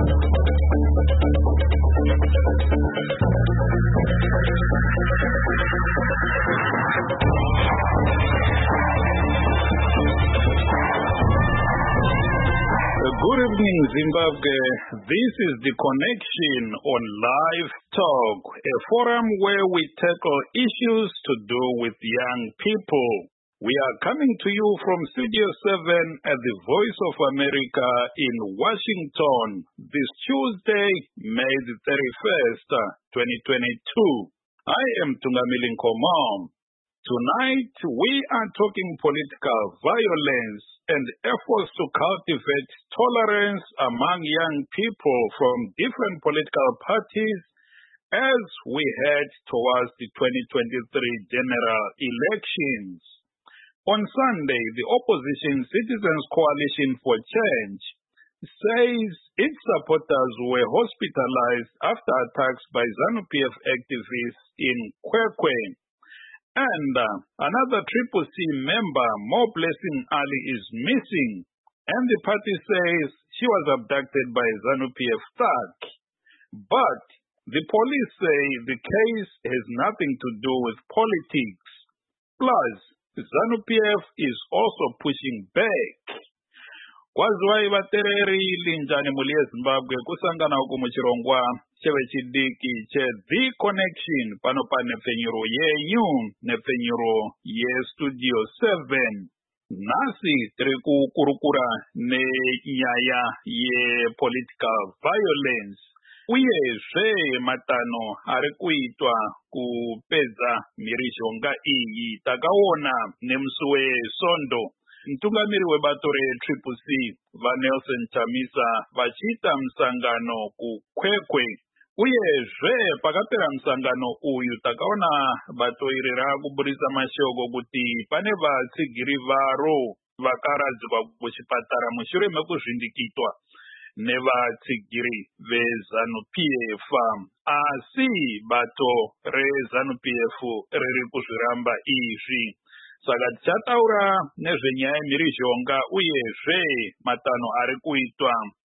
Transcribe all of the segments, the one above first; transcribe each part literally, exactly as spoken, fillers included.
Good evening, Zimbabwe. This is The Connection on Live Talk, a forum where we tackle issues to do with young people. We are coming to you from Studio seven at the Voice of America in Washington this Tuesday, May the thirty-first, twenty twenty-two. I am Tungamili Nkomo. Tonight, we are talking political violence and efforts to cultivate tolerance among young people from different political parties as we head towards the twenty twenty-three general elections. On Sunday, the opposition Citizens Coalition for Change says its supporters were hospitalized after attacks by ZANU-P F activists in Kwekwe. And uh, another Triple C member, Mo Blessing Ali, is missing, and the party says she was abducted by a ZANU-P F thug. But the police say the case has nothing to do with politics. Plus, ZANU-P F is also pushing back. Kwaziwai vatereri linjani muli yeZimbabwe kusangana uku muchirongwa cheve chidiki che The Connection pano pa nepfenyuro yenyu nepfenyuro yeStudio seven. Nasi tiri kukurukura nenyaya yepolitical violence uyezve matano ari kuitwa kupedza mhirizhonga iyi takaona nemusi weSondo. Mtungamiri webato re-Triple C vaNelson Chamisa vachiita musangano kuKwekwe. Uyezve pakapera musangano uyu takaona bato iri rakuburisa mashoko kuti pane vatsigiri varo vakaradzikwa kuchipatara mushure mekuzvindikitwa nevatsigiri veZANU-P F. Asi bato reZANU-P F riri kuzviramba izvi. Saka tichataura nezvenyaya yemhirizhonga uyezve matano ari kuitwa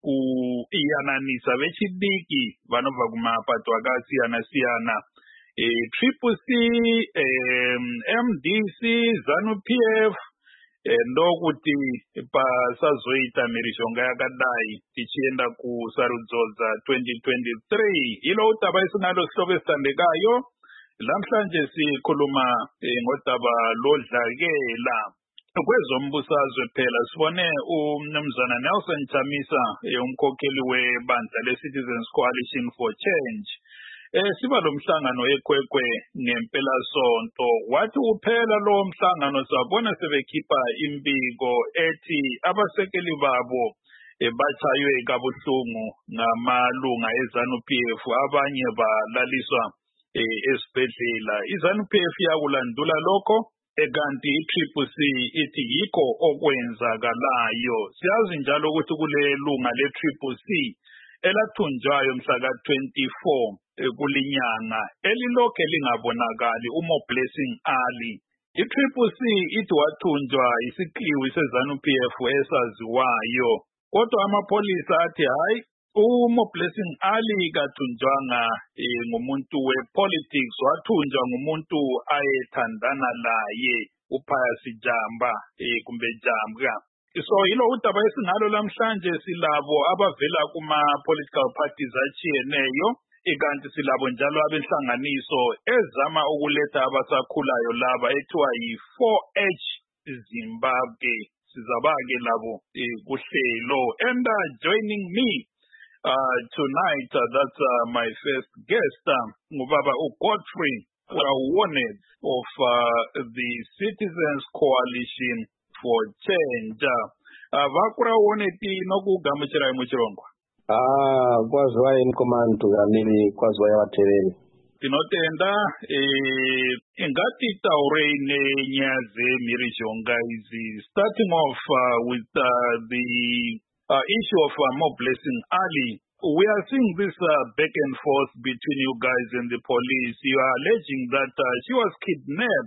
kuyananisa vechidiki vanobva kumapato akasiyana-siyana. E, Triple C, e, M D C, ZANU-P F, e, ndokuti pasazoita mhirizhonga yakadai tichienda kusarudzo dza twenty twenty-three. Ilo utaba isinalo sihloko esithandekayo. Lamhlanje sikhuluma ngodaba lodlakela kwezombusazwe phela sibone umnumzana Nelson Chamisa umkhokheli webandla le-Citizens Coalition for Change eh siba lo mhlangano eKwekwe ngempela sonto wathi uphela lo mhlangano sabona sebekhipha imbiko ethi abasekeli babo ebathaywe kabuhlungu ngamalunga eZANU-P F abanye balaliswa esibhedlela. iZANU-P F yakulandula lokho ekanti i-Triple C ithi yikho okwenzakalayo. Siyazi njalo ukuthi kule lunga le-Triple C elathunjwayo mhla ka twenty-four kulinyanga elilokhe lingabonakali uMo Blessing Ali. I-Triple C ithi wathunjwa isikliwi seZANU-P F esaziwayo, kodwa amapolisa athi hayi, uMo Blessing Ali kathunjwanga e, ngumuntu we-politics, wathunjwa ngumuntu ayethandana laye uPius Jamba e, kumbe Jambwa. So yilo udaba esingalo lamhlanje silabo abavela kuma-political parties achiyeneyo, ikanti silabo njalo abenhlanganiso ezama ukuletha abasakhulayo laba ethiwa yi-four H Zimbabwe. Sizabake labo e, kuhlelo. And uh, joining me Uh, tonight, uh, that's uh, my first guest, um, Ngubaba Godfrey Kurawone of uh, the Citizens Coalition for Change. Uh, Vakurawone ti nokugamuchira muchirongwa. Ah, kwazwai mkomani Tungamili, kwazwai watereri. Tinotenda eh, ingati taure nenyaya dzemhirizhonga izi, starting off uh, with uh, the Uh, issue of uh, Mo Blessing Ali. We are seeing this uh, back and forth between you guys and the police. You are alleging that uh, she was kidnapped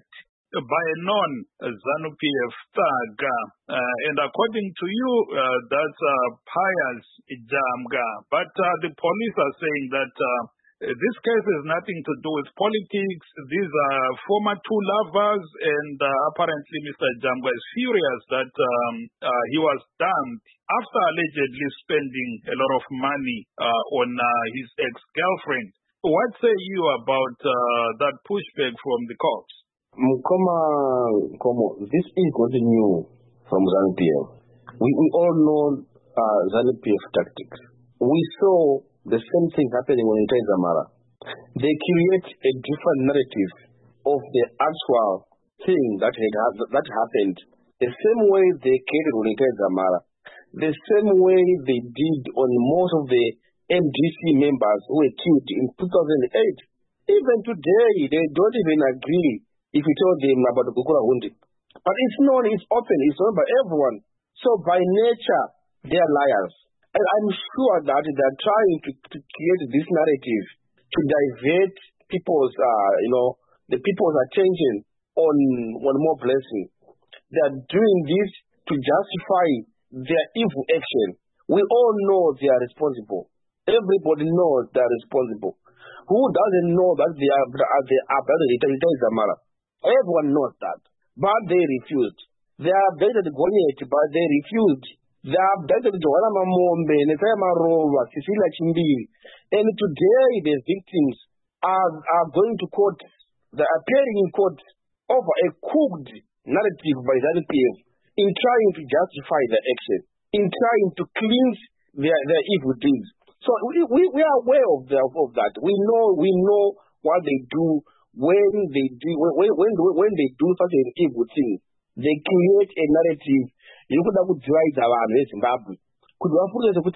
by a non-ZANU P F Tsaga. Uh, and according to you, uh, that's uh, Pius Jamga. But uh, the police are saying that uh, this case has nothing to do with politics. These are former two lovers, and uh, apparently Mister Jamga is furious that um, uh, he was dumped after allegedly spending a lot of money uh, on uh, his ex-girlfriend. What say you about uh, that pushback from the cops? Mkoma, Komo, this is not new from ZANU P F. We, we all know uh, ZANU P F tactics. We saw the same thing happening on Itai Dzamara. They create a different narrative of the actual thing that had that happened. The same way they created on Itai Dzamara. The same way they did on most of the M D C members who were killed in two thousand eight. Even today, they don't even agree if you tell them about the Gukura Hundi. But it's known, it's open, it's known by everyone. So by nature, they are liars. And I'm sure that they're trying to, to create this narrative to divert people's, uh, you know, the people's attention on one more blessing. They're doing this to justify their evil action. We all know they are responsible. Everybody knows they are responsible. Who doesn't know that they are they are Itai Dzamara? Everyone knows that. But they refused. They are better than Gonyet, but they refused. They are better than Joanna Mamombe, Netaya Marova, Cecilia Chimbiri. And today the victims are, are going to court. They are appearing in court over a cooked narrative by ZANU P F in trying to justify their action, in trying to cleanse their, their evil deeds. So we, we, we are aware of, the, of that. We know we know what they do when they do when when when they do such an evil thing. They create a narrative. You could have drive around Zimbabwe. Could have put the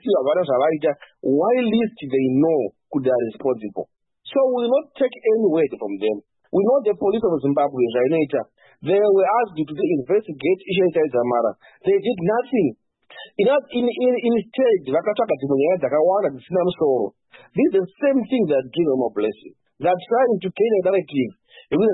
why least they know could they are responsible. So we will not take any word from them. We know the police of Zimbabwe, they were asked to investigate Itai Dzamara. They did nothing. In in in instead, this is the same thing that doing more blessing. They're trying to create a narrative. Because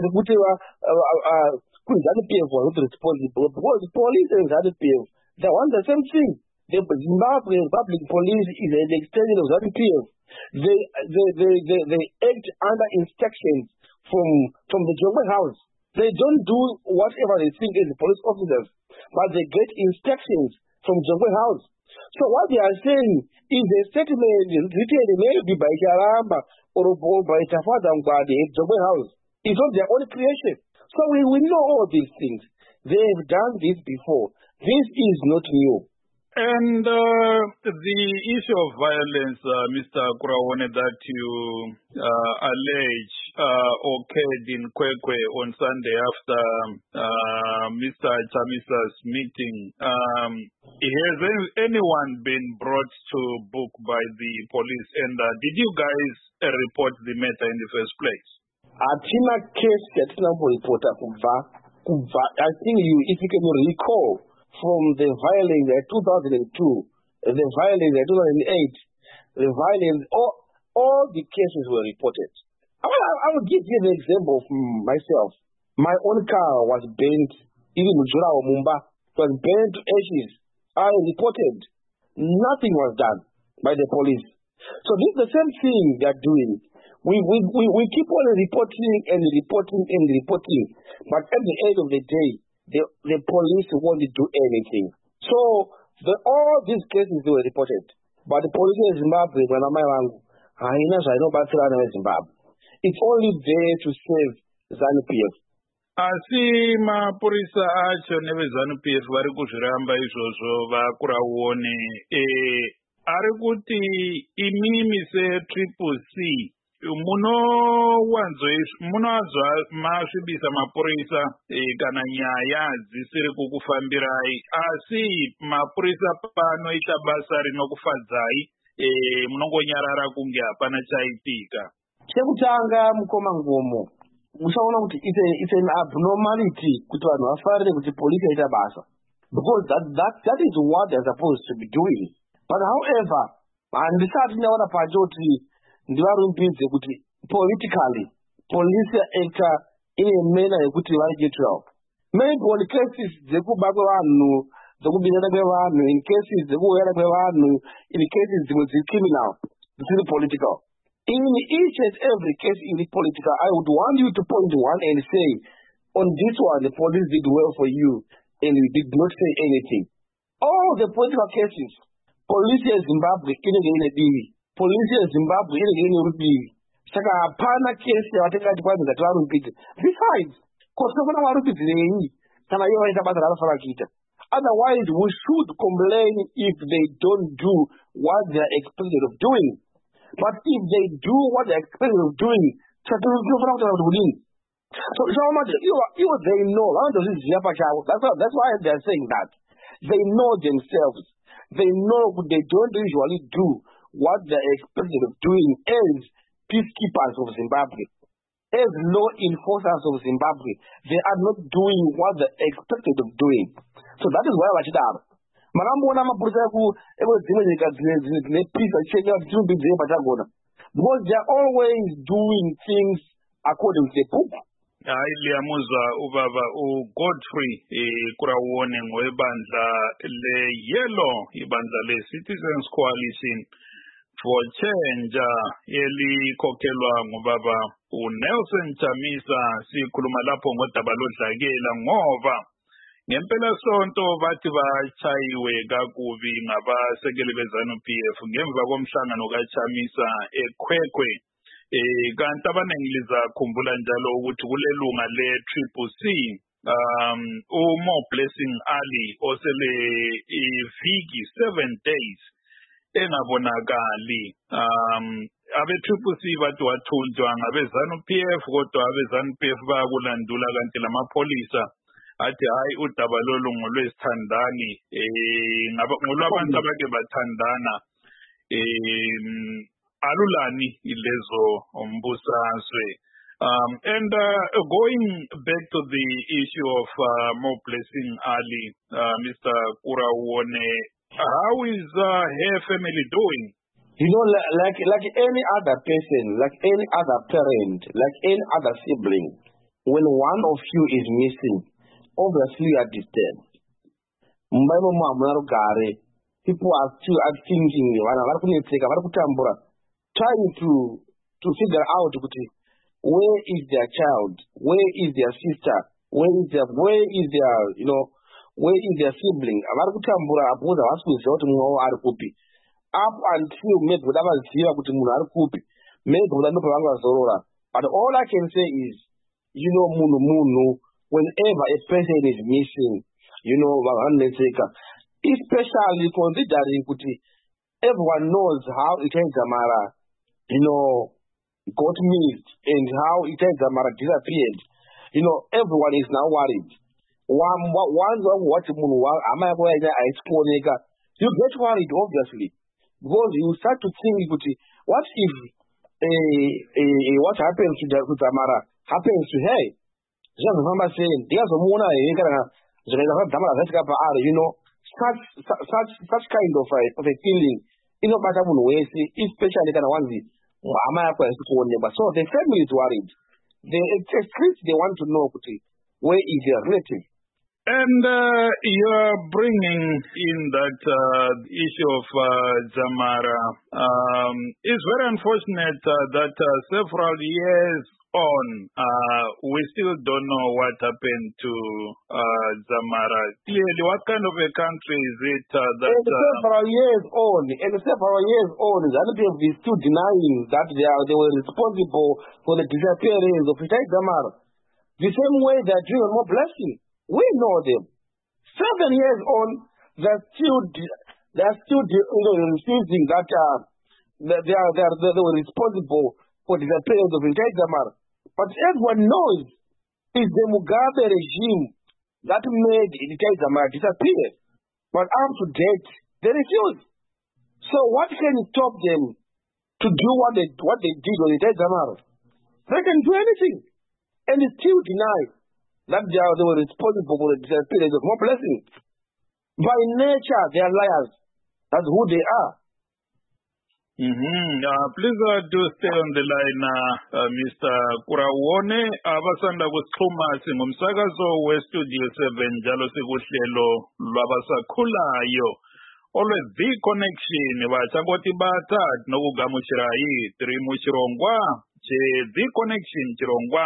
ZANU P F was not responsible. Because the police and ZANU P F, they want the same thing. The Zimbabwe Public Police is an extension of ZANU P F. They they they they, they act under instructions from from the Jongwe House. They don't do whatever they think as the police officers, but they get instructions from Jongwe House. So what they are saying is a statement written maybe by Charamba or by Tafada Ngwadi at Jongwe House. It's not their own creation. So we, we know all these things. They have done this before. This is not new. And uh, the issue of violence, uh, Mister Kuraone, that you uh, allege uh, occurred in Kwekwe on Sunday after uh, Mister Chamisa's meeting. Um, has anyone been brought to book by the police? And uh, did you guys uh, report the matter in the first place? Atina case Atina reporter Kuva Kuva. I think you, if you can recall, from the violence in two thousand two, the violence in two thousand eight, the violence, all, all the cases were reported. I will, I will give you an example of myself. My own car was burnt, even Mujura or Mumba, was burnt to ashes. I reported. Nothing was done by the police. So this is the same thing they are doing. We, we, we, we keep on reporting and reporting and reporting. But at the end of the day, the, the police won't do anything. So the, all these cases were reported. But the police in Zimbabwe, when I'm around, I know about Zimbabwe. It's only there to save ZANU P F. Asi mapurisa acho nevezANU P F vari kuzviramba izvozvo vakuraone eh, ari kuti imimi setriple C munowanzwa masvibisa mapurisa eh, kana nyaya dzisiri kukufambirai, asi mapurisa panoita basa rinokufadzai, eh, munongonyarara kunge hapana chaitika. Chekutanga mukoma ngomo musaona kuti it's, it's an abnormality kuti vanhu vafarire kuti polisi yaita basa, because that, that, that is what they're supposed to be doing. But however, handisati ndaona pacho kuti ndivarumbidze kuti politically police actor in a manner yekuti varegeterwa. Maybe on cases dzekuba kwevanhu, dzekubinyana kwevanhu, in cases dzekuwera kwevanhu, in cases dzimwe dziri criminal, dziri political. In each and every case in the political, I would want you to point one and say, on this one, the police did well for you, and you did not say anything. All the political cases, police in Zimbabwe, inenge ine divi. Police in Zimbabwe, inenge ine rudivi. Saka hapana case yawatingati kwanza ngati varupidze. Besides, kosokona varupidzirei kana ivo vaita basa ravafana kuita. Otherwise, we should complain if they don't do what they are expected of doing. But if they do what they are expected of doing, so So, so much, you, you, they know. That's, that's why they are saying that. They know themselves. They know they don't usually do what they are expected of doing as peacekeepers of Zimbabwe, as law enforcers of Zimbabwe. They are not doing what they are expected of doing. So that is why vachidaro. Makambona mapurisa eku dzimwe nyika dzine peace achenya dzinombidze pachagona. Because they are always doing things according to the book. Hayi liyamuzwa ubaba uGodfrey Kurauwone webandla le-Yellow, ibandla le-Citizens Coalition for Change elikhokhelwa ngubaba uNelson Chamisa. Sikhuluma lapho ngodaba lodlakela ngoba ngempela sonto bathi bachayiwe kakubi ngabasekeli beZANU-P F ngemva komhlangano kaChamisa eKwekwe. Eh kanti abaningi lizakhumbula njalo ukuthi kulelunga le-Triple C um uMo Blessing Ali osele iviki seven days engabonakali. um abe-Triple C bathi wathunjwa ngabe-ZANU-P F kodwa abe-ZANU-P F bayakulandula kanti lamapholisa athi hayi udaba lolu ngolwesithandani eh ngolwabantu abake bathandana eh alulani ilezo umbusazwe. Um, and uh, going back to the issue of uh, Mo Blessing Ali, uh, Mister Kurauwone, how is uh, her family doing? You know, like like any other person, like any other parent, like any other sibling, when one of you is missing, obviously you are disturbed. People are still are thinking, trying to to figure out where is their child, where is their sister, where is their where is their you know where is their sibling. Up until maybe but all I can say is, you know, munu munu, whenever a person is missing, you know, especially considering everyone knows how Itai Dzamara, you know, got missed and how Itai Dzamara disappeared. You know, everyone is now worried. One, one, what you get worried, obviously, because you start to think, what if a, a, a what happens to Dzamara happens to her? Just saying, there's a mona, you know, such such such kind of a, of a feeling. You know, especially kind of ones. So the family is worried. They, at least they want to know where is their relative. And uh, you're bringing in that uh, issue of uh, Dzamara. Um, it's very unfortunate uh, that uh, several years on, uh, we still don't know what happened to uh, Dzamara. Clearly, what kind of a country is it uh, that... And several uh, years on, and several years on, ZANU-P F is still denying that they, are, they were responsible for the disappearance of Itai Dzamara. The same way they're doing Mo Blessing. We know them. Seven years on, they're still, they're still you know, refusing that uh, they, are, they, are, they were responsible for the disappearance of Itai Dzamara. But everyone knows it's the Mugabe regime that made Itai Dzamara disappear. But up to date, they refuse. So what can stop them to do what they what they did with Itai Dzamara? They can do anything. And they still deny that they, are, they were responsible for the disappearance of Mo Blessing. By nature, they are liars. That's who they are. Mm-hmm. Uh, please uh, do stay on the line, uh, uh, Mister Kurawone. Abasanda kusixhuma singumsakazo we-Studio seven njalo sikuhlelo lwabasakhulayo. Always the connection vachangoti bata nokugamuchirai tiri muchirongwa che the connection chirongwa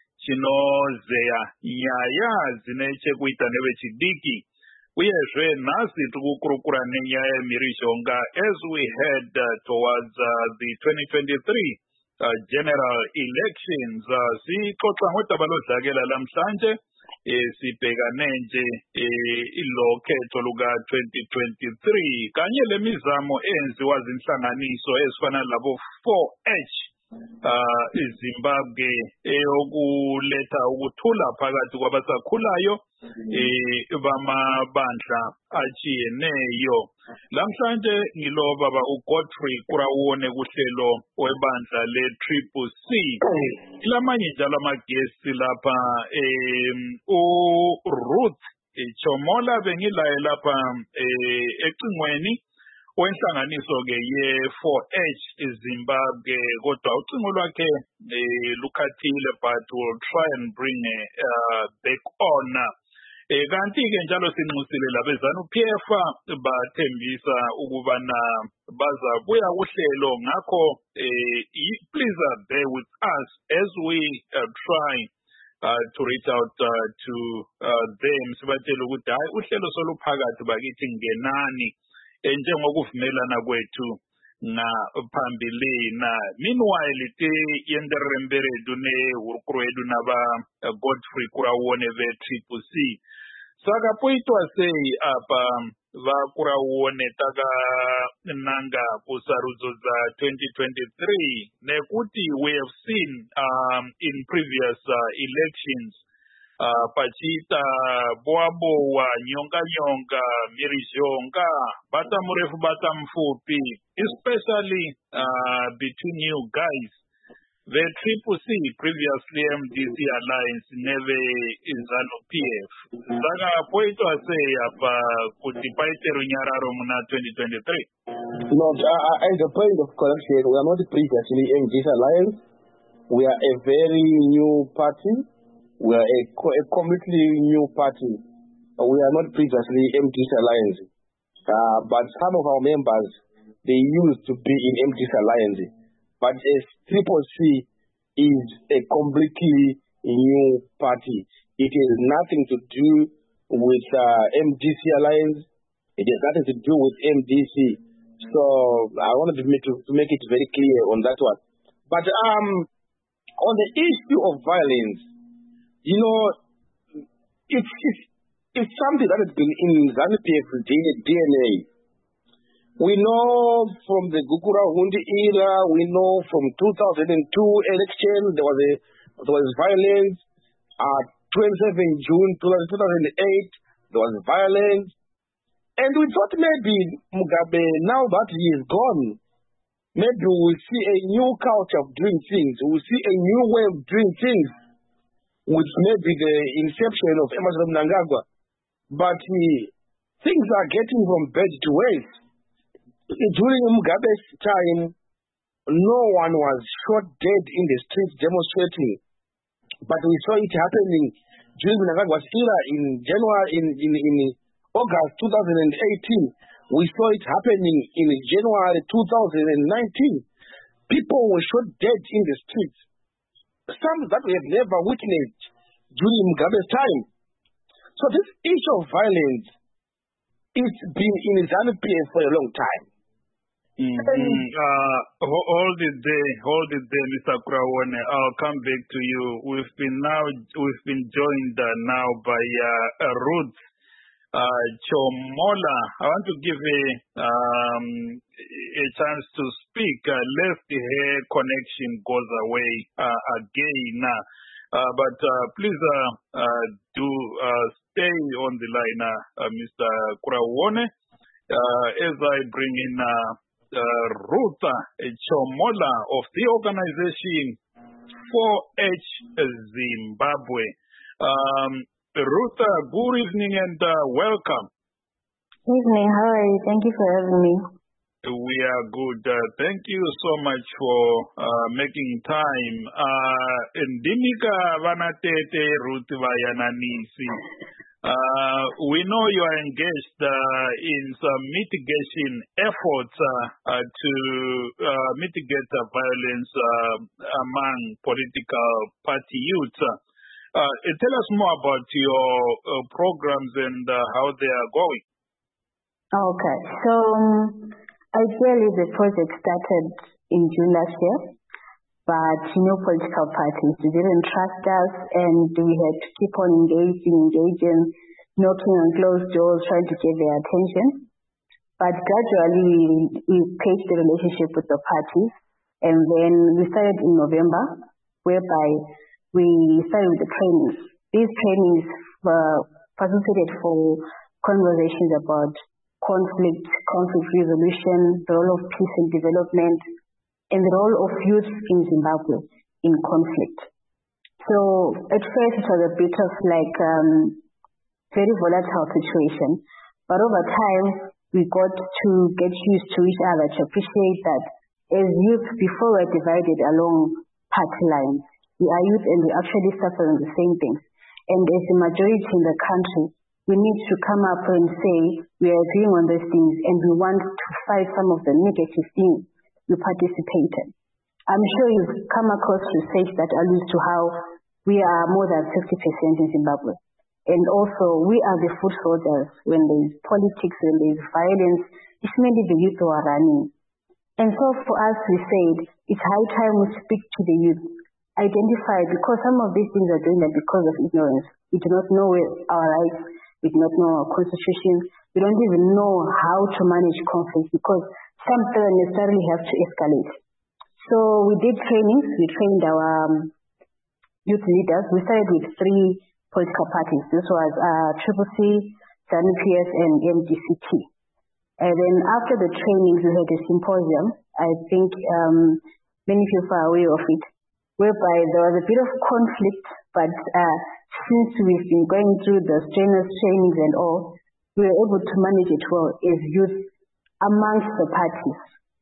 chinozeya nyaya dzine chekuita nevechidiki. Uyezve nhasi tikukurukura nenyaya yemhirizhonga as we head uh, towards uh, the twenty twenty-three uh, general elections. Uh, sixoxa ngodaba lodlakela lamhlanje eh, sibhekane nje eh, ilo khetho luka twenty twenty-three kanye lemizamo eyenziwa zinhlanganiso ezifana labo four H uh, iZimbabwe eyokuletha ukuthula phakathi kwabasakhulayo eh bamabandla achiyeneyo. Lamhlanje ngilo baba uGodfrey Kurawone kuhlelo webandla le-Triple C. Lamanye njalo amagesi lapha eh uRuth Chomola bengilaye lapha eh ecingweni wenhlanganiso ke ye-four H iZimbabwe kodwa ucingo lwakhe eh lukhathile but will try and bring uh, back on. Eh kanti ke njalo sinxusile labezana uP F bathembisa ukubana bazabuya kuhlelo ngakho eh please bear with us as we uh, try uh, to reach out uh, to uh, them sibatshela ukuthi hayi uhlelo soluphakathi bakithi ngenani njengokuvumelana kwethu na phambilina. Meanwhile te yenderemberedu ne urukwedu naba uh, Godfrey Kurawone ve Triple C saka poitwa sei apa va Kurawone taka nanga kusarudzo za twenty twenty-three nekuti we have seen um, in previous uh, elections uh, pachita boaboa nyonga nyonga mirizhonga bata murefu bata mfupi especially uh, between you guys. The Triple C, previously M D C Alliance, never izalo P F. Saka poito ase apa kuti paite runyararo muna twenty twenty-three. No, uh, as a point of correction, we are not previously M D C Alliance. We are a very new party. We are a, a completely new party. We are not previously M D C Alliance. Uh, but some of our members, they used to be in M D C Alliance. But as Triple C is a completely new party. It has nothing to do with uh, M D C Alliance. It has nothing to do with M D C. So I wanted to make, to make it very clear on that one. But um, on the issue of violence, you know, it's, it's, it's something that has been in ZANU-P F D N A. We know from the Gukurahundi era, we know from two thousand two election, there was a there was violence. Uh, twenty-seventh of June two thousand eight, there was violence. And we thought maybe Mugabe, now that he is gone, maybe we'll see a new culture of doing things. We'll see a new way of doing things with maybe the inception of Emmerson Mnangagwa. But uh, things are getting from bad to worse. During Mugabe's time, no one was shot dead in the streets demonstrating. But we saw it happening during Mnangagwa's era in January, in, in, in August two thousand eighteen. We saw it happening in January two thousand nineteen. People were shot dead in the streets. Some that we have never witnessed during Mugabe's time. So this issue of violence, it's been in ZANU-P F for a long time. Mm-hmm. Uh, hold it there, hold it there, Mister Kurawone. I'll come back to you. We've been now, we've been joined uh, now by uh, Ruth uh, Chomola. I want to give a um, a chance to speak. Uh, lest her connection goes away uh, again. Uh, but uh, please uh, uh, do uh, stay on the line, uh, Mister Kurawone, uh, as I bring in. Uh, Uh, Ruth Chomola of the organization four H Zimbabwe. Um, Ruth, good evening and uh, welcome. Evening, how are you? Thank you for having me. We are good. Uh, thank you so much for uh, making time. Uh, Ndimika Vanatete Ruth Vayananisi. Uh, we know you are engaged uh, in some mitigation efforts uh, uh, to uh, mitigate the violence uh, among political party youths. Uh, tell us more about your uh, programs and uh, how they are going. Okay, so um, ideally the project started in June last year, but no political parties didn't trust us, and we had to keep on engaging, engaging, knocking on closed doors, trying to get their attention. But gradually we, we paced the relationship with the parties, and then we started in November, whereby we started with the trainings. These trainings were facilitated for conversations about conflict, conflict resolution, the role of peace and development, and the role of youth in Zimbabwe in conflict. So at first it was a bit of like um, very volatile situation, but over time we got to get used to each other, to appreciate that as youth, before we were divided along party lines, we are youth and we actually suffer on the same things. And as the majority in the country, we need to come up and say we are agreeing on these things and we want to fight some of the negative things we participate in. I'm sure you've come across research that alludes to how we are more than fifty percent in Zimbabwe. And also, we are the foot soldiers when there is politics, when there is violence. It's mainly the youth who are running. And so for us, we said, it's high time we speak to the youth, identify, because some of these things are doing that because of ignorance. We do not know our rights. We do not know our constitution. We don't even know how to manage conflict because some don't necessarily have to escalate. So we did trainings. We trained our um, youth leaders. We started with three political parties. This was uh, Triple C, ZANU P F, and M D C T. And then after the trainings, we had a symposium. I think um, many people are aware of it, whereby there was a bit of conflict, but uh, since we've been going through the strenuous trainings and all, we were able to manage it well as youth amongst the parties.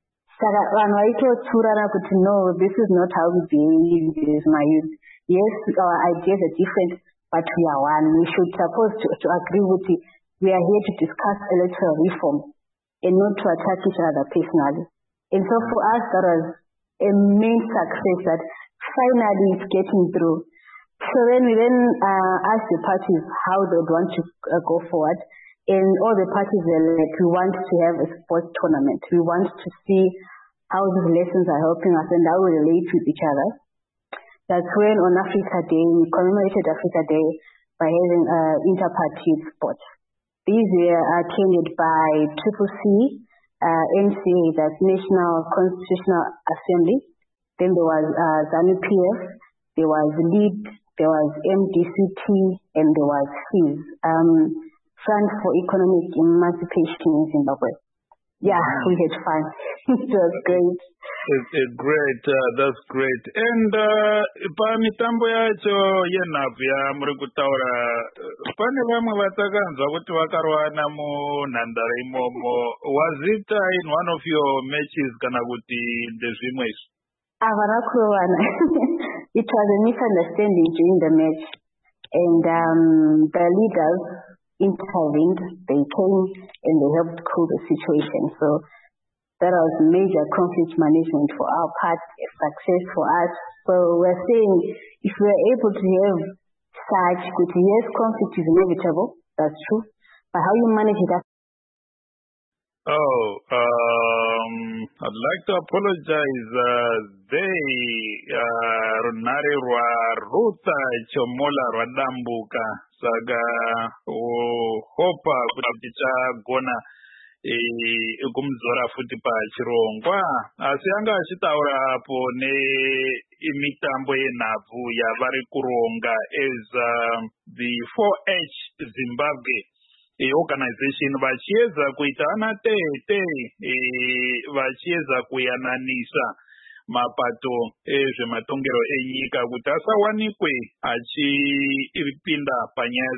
To know this is not how we behave as my youth. Yes, our ideas are different, but we are one. We should suppose to, to agree with it. We are here to discuss electoral reform and not to attack each other personally. And so for us, that was a main success that finally it's getting through. So then we then uh, asked the parties how they would want to uh, go forward. And all the parties were like, we want to have a sports tournament. We want to see how these lessons are helping us and how we relate with each other. That's when on Africa Day, we commemorated Africa Day by having uh, inter-party sports. These were attended by Triple C, uh, N C A, that's National Constitutional Assembly. Then there was uh, ZANU P F, there was LEAD, there was M D C T, and there was F I Z, um, Front for Economic Emancipation in Zimbabwe. Yeah, we had fun. It was great. It's, it's great. Uh, that's great. And uh, pa mitambo yacho yenavya muri kutaura pane vamwe vatakanzwa kuti vakarwana munhandare imomo. Was it uh, in one of your matches kana kuti ndezvimwe izvo? Havana kurowana. It was a misunderstanding during the match, and um, the leaders intervened. They came and they helped cool the situation. So that was major conflict management for our part, a success for us. So we're saying if we're able to have such good, yes, conflict is inevitable, that's true, but how you manage it? Oh, um, I'd like to apologize. Uh, they, uh, runare rwa ruta chomola rwa dambuka. Saga, oh, hopa kuti tichagona kumuzora futi pachirongwa. Asi anga achitaura apo nemitambo yenhabvu yavari kuronga as uh, the four H Zimbabwe organization vachiedza kuita anatete vachiedza kuyananisa mapato ezvematongero enyika kuti asawanikwe achipinda panyaya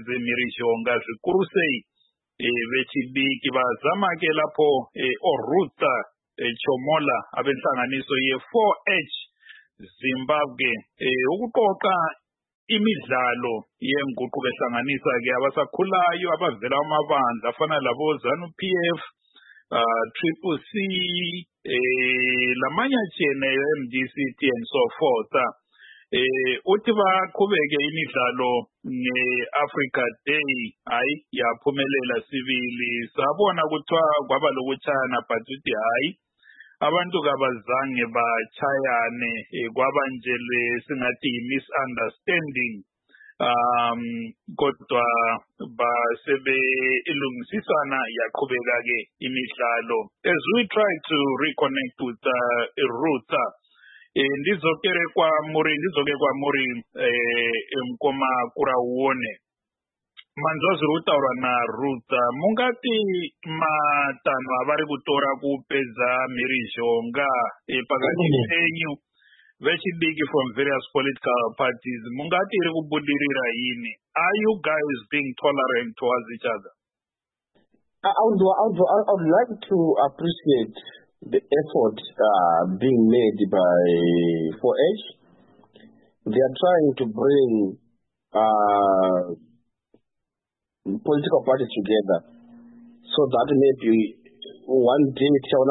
dzemhirizhonga zvikuru sei vechidiki vazamake lapo oruta eh, Chomola abenhlanganiso ye four H Zimbabwe eh, ukuqoqa imidlalo yenguquko ehlanganisa ke abasakhulayo abavela amabandla afana labo ZANU P F, uh, Triple C, eh, lamanye atshiyeneyo M D C T and so forth. Eh, uthi baqhubeke imidlalo nge-Africa Day, hayi yaphumelela sibili, sabona kuthiwa kwaba lokutshayana but uthi hayi abantu kabazange bachayane, eh, kwaba nje singathi misunderstanding, um kodwa basebe ilungisisana yaqhubeka ke imidlalo. As we try to reconnect with uh, Ruth, eh, ndizokere kwa muri ndizoke kwa muri eh, mkoma kurawone manzozi rutaura na Ruth, mungati matano avari kutora kupedza mhirizhonga eh, pakati penyu vechidiki from various political parties, mungati iri kubudirira yini? Are you guys being tolerant towards each other? I would, I would, I would like to appreciate the effort uh, being made by four H. They are trying to bring uh, political parties together so that maybe one day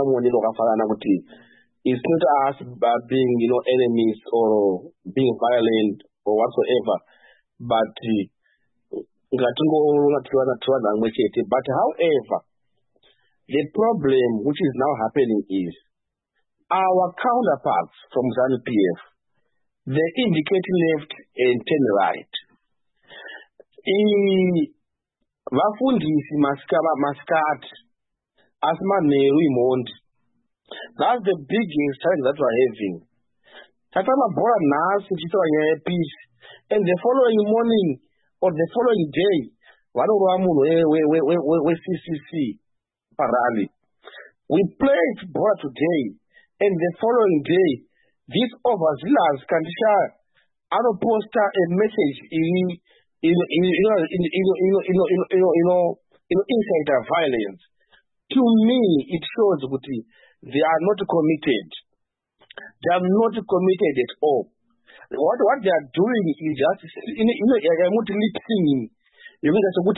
it's not us uh, being, you know, enemies or being violent or whatsoever, but but however, the problem which is now happening is our counterparts from ZANU P F, they indicate left and turn right. Vafundisi maskaba maskat asma neru imondi. That's the biggest challenge that we're having. Tatama bora nas peace, and the following morning or the following day, we C C C parali. We played bora today, and the following day, this overzealous Kandisha Ano poster a message in in in you know in you know you know you know you know you know you know insider violence. To me, it shows that they are not committed. They are not committed at all. What what they are doing is just you know you know lip singing. You mean that's what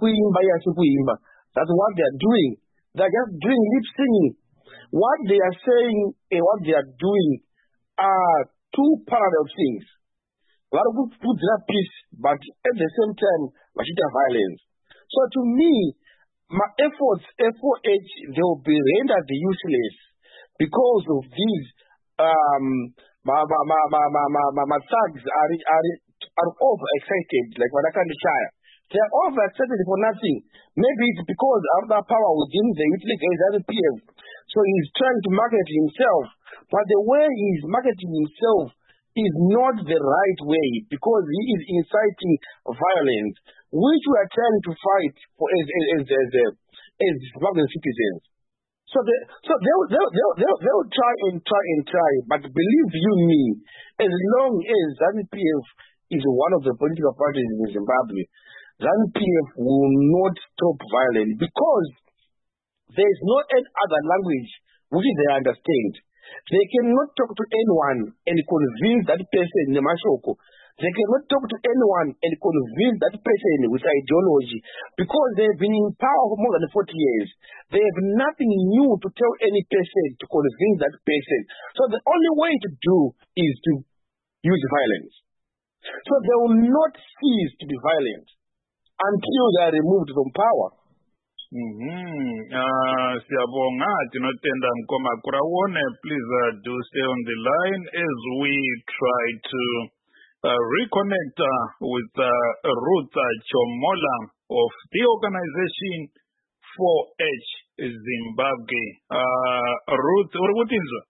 that's what they are doing. They are just doing lip singing. What they are saying and what they are doing are two parallel things. A lot of people put that peace, but at the same time, machine violence. So to me, my efforts, F O H, they will be rendered useless because of these um, my, my, my, my, my, my, my thugs are, are, are overexcited, like Wanakan Shire. They are overexcited for nothing. Maybe it's because of the power within the utility P M. So he's trying to market himself, but the way he's marketing himself is not the right way because he is inciting violence, which we are trying to fight for as as as as, as, as Zimbabwean citizens. So they so they will they will, they will, they will try and try and try, but believe you me, as long as ZANU P F is one of the political parties in Zimbabwe, ZANU P F will not stop violence because there is no any other language which they understand. They cannot talk to anyone and convince that person in the Mashoko. They cannot talk to anyone and convince that person with ideology because they've been in power for more than forty years. They have nothing new to tell any person to convince that person. So the only way to do is to use violence. So they will not cease to be violent until they are removed from power. Mm-hmm. Uh, Siyabonga, tinotenda mkoma kurawone. Please uh, do stay on the line as we try to uh, reconnect uh, with uh, Ruth uh, Chomola of the organization four H Zimbabwe. Uh, Ruth, what is it?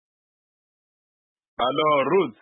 Hello, Ruth.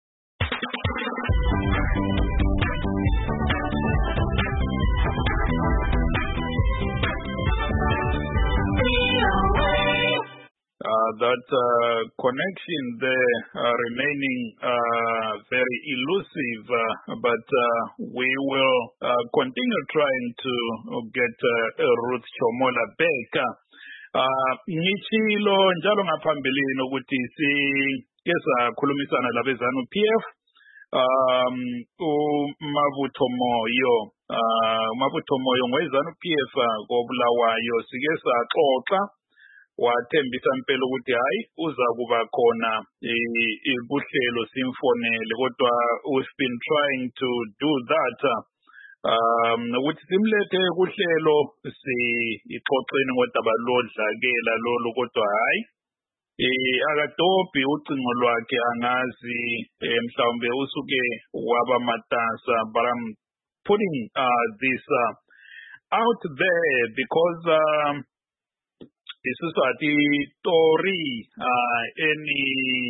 Uh, that uh, connection there uh, remaining uh, very elusive, uh, but uh, we will uh, continue trying to get uh, Ruth Chomola back. Uh, ngichilo njalo ngaphambilini ukuthi sike sakhulumisana labezanu P F um uMavutho Moyo uh uMavutho Moyo ngoyezanu P F koBulawayo sike saxoxa wathembisa impela ukuthi hayi uza kuba khona ibuhlelo simfonele kodwa we've been trying to do that um ukuthi simlethe kuhlelo si ixoxeni ngodaba lodlakela lolu kodwa hayi eh akadobhi ucingo lwakhe angazi mhlawumbe usuke waba matasa, but I'm putting uh, this uh, out there because um isiswati tori uh, any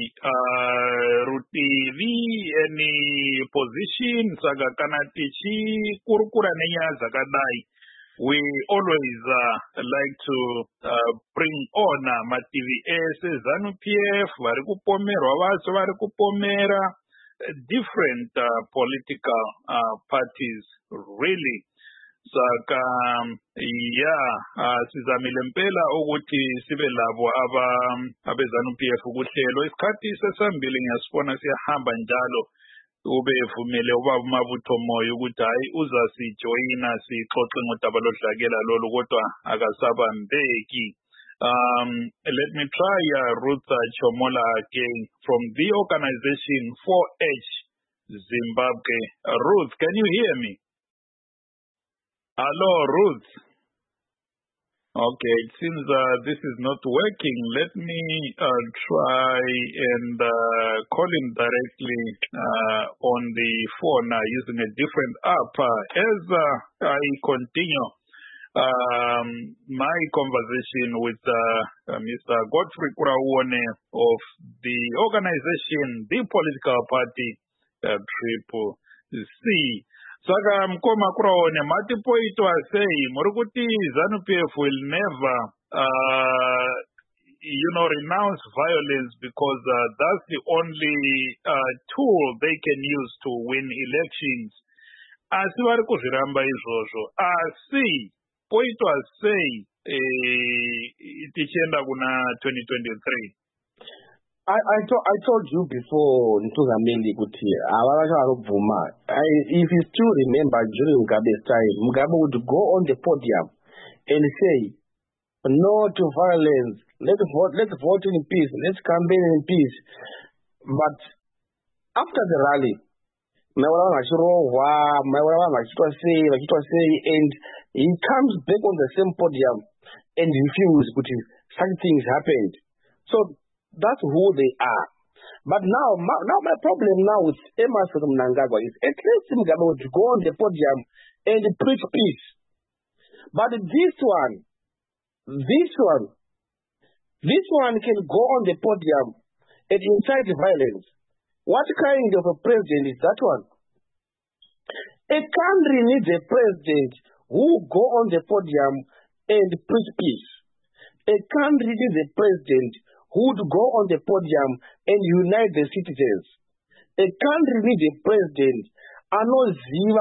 uh, rutivi any position sakakanatichi kurukura nenyaza kadai. We always uh, like to uh, bring on uh, ma T V S ZANU P F vari kupomera vaso vari kupomera different uh, political uh, parties really. Saka yeah uh, sizamile impela ukuthi sibe labo aba abezanu P F kuhlelo isikhathi sesambili ngiyasibona siyahamba njalo ube vumele ubaba uMavutho Moyo ukuthi hayi uzasijoyina sixoxe ngodaba lodlakela lolu kodwa akasabambeki. Um, let me try uh, Ruth uh, Chomola again from the organization four H Zimbabwe. Uh, Ruth, can you hear me? Hello, Ruth. Okay, it seems uh, this is not working. Let me uh, try and uh, call him directly uh, on the phone uh, using a different app. Uh, as uh, I continue um, my conversation with uh, uh, Mister Godfrey Kurauone of the organization, the political party, uh, Triple C. Saka mkoma Kurauone mati poito asei murukuti ZANU P F will never uh, you know renounce violence because uh, that's the only uh, tool they can use to win elections. Asi vari kuzviramba izvozvo asi poito asei eh, tichienda kuna twenty twenty-three. I, I, to, I told you before, Ntuzameli Kuti, if you still remember during Mugabe's time, Mugabe would go on the podium and say, no to violence, let's vote, let's vote in peace, let's campaign in peace. But after the rally, and he comes back on the same podium and refuses, such things happened. So, that's who they are. But now, my, now my problem now with Emmerson Mnangagwa is at least Mugabe would go on the podium and preach peace. But this one, this one, this one can go on the podium and incite violence. What kind of a president is that one? A country needs a president who go on the podium and preach peace. A country needs a president who would go on the podium and unite the citizens. A country needs a president not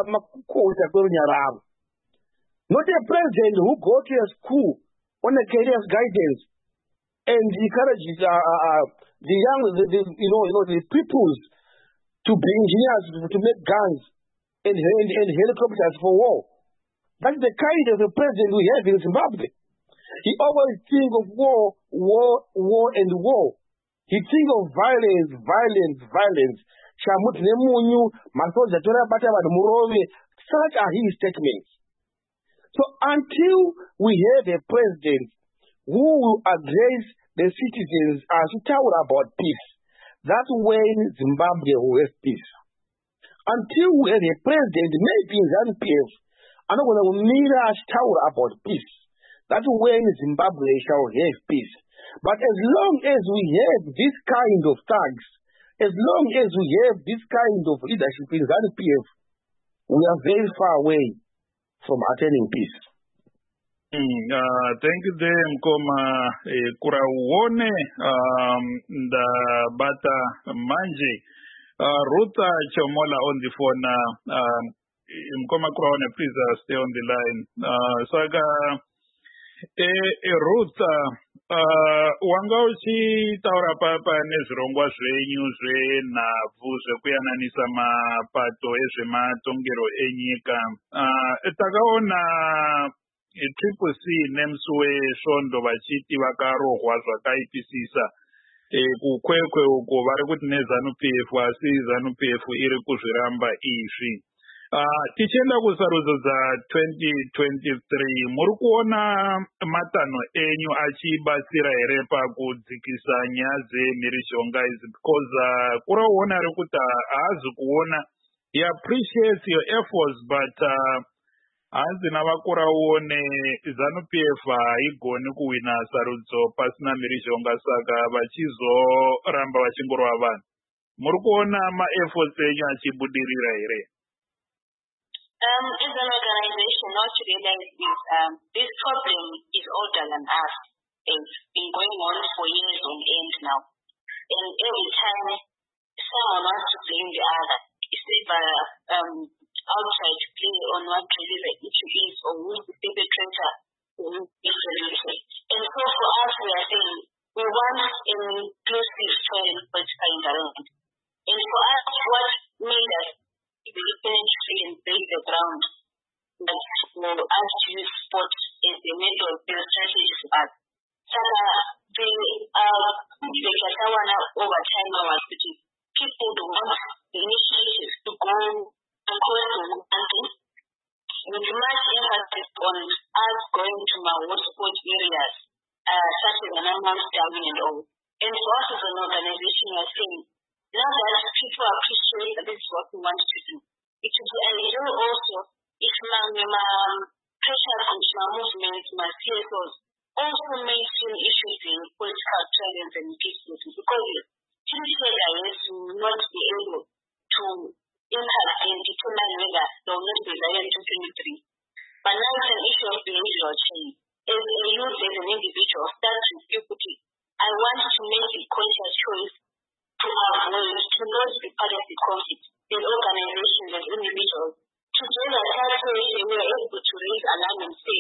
a president who go to a school on a career guidance and encourages uh, uh, the young, the, the, you know, you know, the peoples to be engineers to make guns and, and, and helicopters for war. That's the kind of a president we have in Zimbabwe. He always thinks of war, war, war, and war. He thinks of violence, violence, violence. Such are his statements. So until we have a president who will address the citizens as we talk about peace, that's when Zimbabwe will have peace. Until we have a president, maybe in ZANU P F, I'm not going to mirror us talk about peace. That's when Zimbabwe shall have peace. But as long as we have this kind of thugs, as long as we have this kind of leadership in ZANU P F, we are very far away from attaining peace. Mm, uh, thank you, Mkoma eh, Kurauone um, the Bata Manje. Uh, Ruta Chomola on the phone. Uh, um, Mkoma Kurauone, please uh, stay on the line. Uh, so, uh, Eh, Ruth, uh, wanga uchitaura papa nezvirongwa zvenyu zvenhabvu zvekuyananisa mapato ezvematongero enyika. Uh, takaona triple C nemusi wesvondo vachiti vakarohwa zvakaipisisa eh, kukwekwe uko vari kuti nezanu P F asi zanu P F iri kuzviramba izvi. Uh, tichienda kusarudzo dza twenty twenty-three muri kuona matanho enyu achibatsira here pakudzikisa nyaya dzemhirishonga idzi, because uh, kuraona ari kuti haazi kuona he appreciates your efforts but uh, hanzi navakura uone zanu P F haigoni kuwina sarudzo pasina mhirishonga, saka vachizoramba vachingorova vanhu. Muri kuona maefforts enyu achibudirira here? Um, as an organization, not to realize is um, this problem is older than us. It's been going on for years on end now. And every time someone wants to blame the other, it's either um, outside play on what really the issue is or who is the perpetrator or who is the solution. And so for us, we are saying we want an inclusive, fair and political environment. And for us, what made us the penetrate and break the ground that will us to use sport as a method of building strategy for us. So the uh the Katawana over time was which is people do want the initiatives to go across the country with much emphasis on us going to my sport areas, uh such as an amount down and all. And for us as an organization we are saying now that people appreciate that this is what we want to do. It would be ideal also if my, my pressure from my movement, my C S Os, also mainstream issues in political trials and peace because things like this will not be able to impact and determine whether they will not be there in twenty twenty-three. But now it's an issue of behavioral change. As a youth, as an individual, starts with equity. I want to make a conscious choice to avoid, to not be part of the conflict. In organizations and individuals, together that's where we are able to raise alarm and say,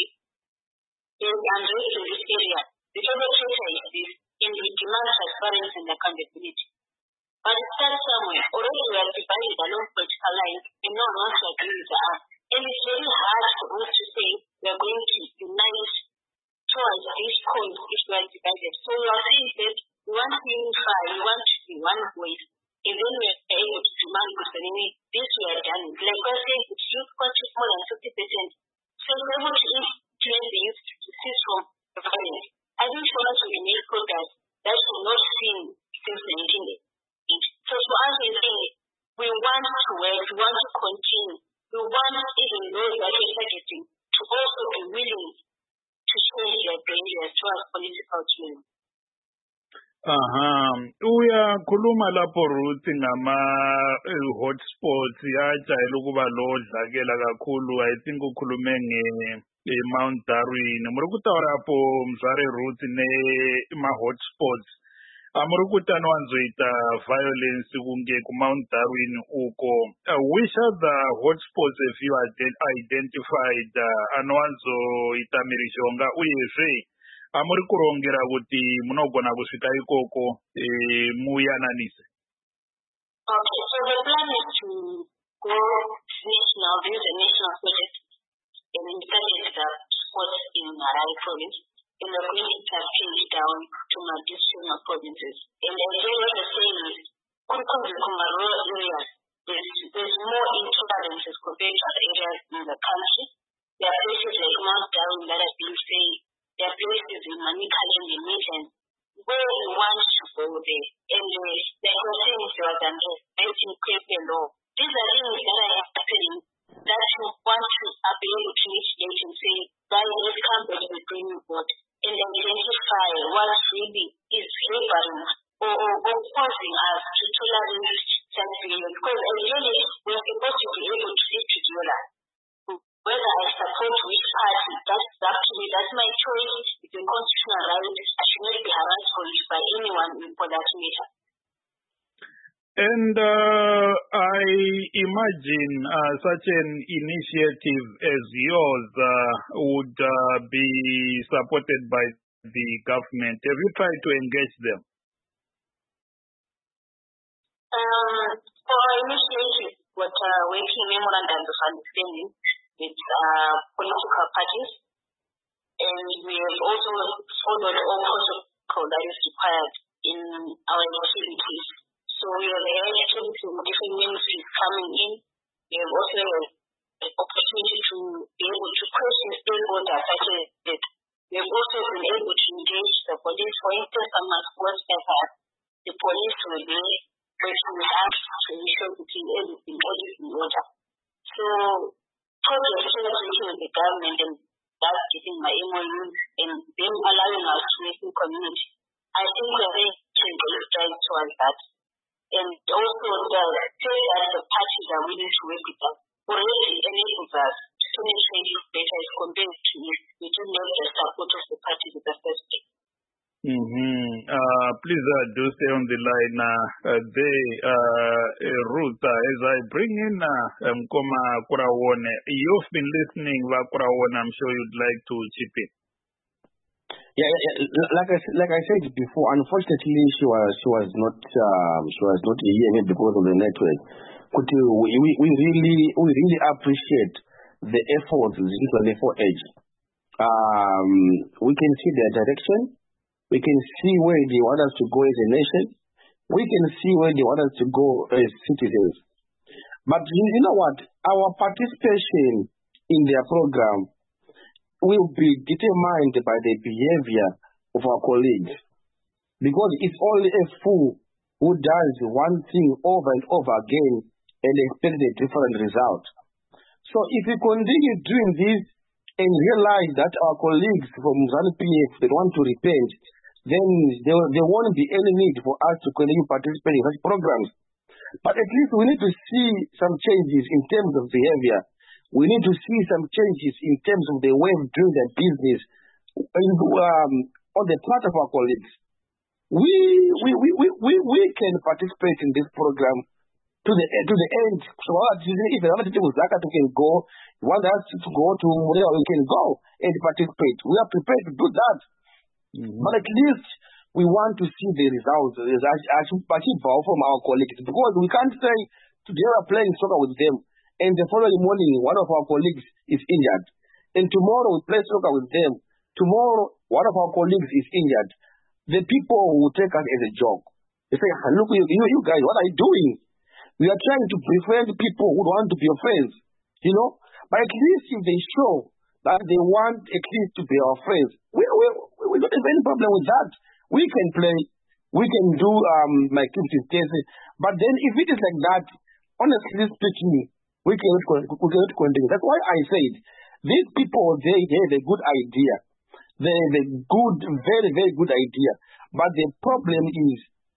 yes, I'm raised in this area. The perpetrator is this, and we demand transparency and accountability. But it starts somewhere. Already we are divided along political lines, and no one wants to agree with us. And it's very hard for us to say we are going to unite towards this cause if we are divided. So we are saying that we want to unify, we want to be one voice. And then we are able to demand concerning this we are done. Like I said, it's youth contribute more than fifty percent. So we're able to influence the youth to cease from violence. I think for us we make progress that will not seen since nineteen eighty. So for us we say we want to work, we want to continue. We want even those that are targeting to also be willing to change their behavior towards political change. Aha, uyakhuluma lapho Ruth ngama hotspots yajayele ukuba lodlakela kakhulu. I think ukhulume nge Mount Darwin. Muri kutaura hapo mzvare Ruth ne ma hotspots. Amuri kuti anowanzoita violence kunge ku Mount Darwin uko. Uh, which other hotspots have you identified uh, anowanzoita mhirishonga uyezve amuri kurongera kuti munogona kusvika ikoko eh, muyananise? Okay, so the plan is to go national, build a national project and integrate the sports in Marawi province, and we're going to cascade down to my district and provinces. And the idea what we're saying is, Kurukumar rural areas, there's, there's more intolerances compared to other areas in the country. There are places like Mount Darwin that have been saying, there are places in Manikale and the Midlands where we want to go there. And uh, like we're saying, there was an nineteen Crepe law. These are things that are happening that you want to be able to mitigate and say, by this company will bring you board and identify what really is favoring or, or, or causing us to tolerate such behavior. Because ideally, we're supposed to be able to sit together. Whether I support which party, that's up to me. That's my choice. It's a constitutional right. I should not be harassed for it by anyone for that matter. And uh, I imagine uh, such an initiative as yours uh, would uh, be supported by the government. Have you tried to engage them? Um, for our initiative, what uh, working memorandums of understanding with uh, political parties, and we have also followed all protocol that is required in our activities. So we have had activities in different ministries coming in. We have also had the opportunity to be able to question stakeholders such as that. We have also been able to engage the police. For instance, some months back, the police were there working with us to ensure that everything is in order. So, projects working with the government and that's getting my M O U and them allowing us to make new community. I think we are making great strides towards that. And also the fact that the parties are willing to work with us already enables us to penetrate better as compared to if we didn't have the support of the parties at the first day. Mm-hmm. Uh, please uh, do stay on the line uh, uh, there, uh, uh, Ruth, uh, as I bring in uh, um, Koma Kurawone. You've been listening, Kurawone. I'm sure you'd like to chip in. Yeah, yeah, yeah. Like I like I said before, unfortunately, she was she was not um, she was not here because of the network. But uh, we we really we really appreciate the efforts of the four H. Um, we can see their direction. We can see where they want us to go as a nation. We can see where they want us to go as citizens. But you, you know what? Our participation in their program will be determined by the behavior of our colleagues. Because it's only a fool who does one thing over and over again and expects a different result. So if we continue doing this and realize that our colleagues from ZANU-P F, they want to repent, then there, there won't be any need for us to continue participating in such programs. But at least we need to see some changes in terms of behavior. We need to see some changes in terms of the way of doing their business um, on the part of our colleagues. We, we, we, we, we, we can participate in this program to the, to the end. So if another people can go, want us to go to where we can go and participate. We are prepared to do that. Mm-hmm. But at least we want to see the results achieved from our colleagues, because we can't say today we are playing soccer with them and the following morning one of our colleagues is injured, and tomorrow we play soccer with them, tomorrow one of our colleagues is injured. The people will take us as a joke. They say, look, you, you, you guys, what are you doing? We are trying to befriend people who want to be your friends, you know. But at least if they show that they want at least to be our friends, we, we, we don't have any problem with that. We can play, we can do um, my activities, but then if it is like that, honestly speaking, we cannot, we cannot continue. That's why I said, these people, they have a good idea. They have a good, very, very good idea. But the problem is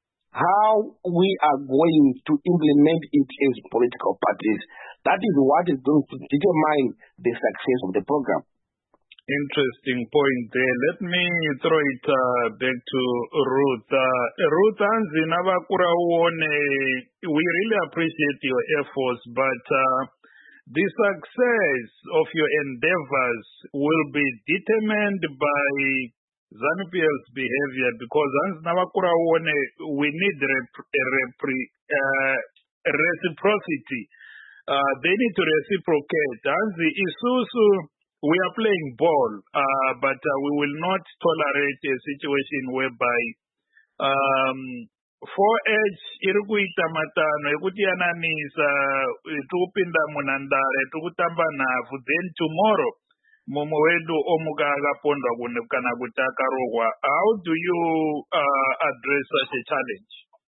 how we are going to implement it as political parties. That is what is going to determine the success of the program. Interesting point there. Let me throw it uh, back to Ruth. Uh, Ruth Anzinavakurawone, we really appreciate your efforts, but uh, the success of your endeavors will be determined by ZANU-P F's behavior, because Anzinavakurawone, we need rep- rep- uh, reciprocity. Uh, they need to reciprocate. Anzi Isusu, we are playing ball, uh, but uh, we will not tolerate a situation whereby um, four H iri kuita matano ekuti yananisa tikupinda munhandare tikutamba nhafu, then tomorrow mumwe wedu omuka akapondwa kana kuti akarohwa. How do you uh, address such a challenge?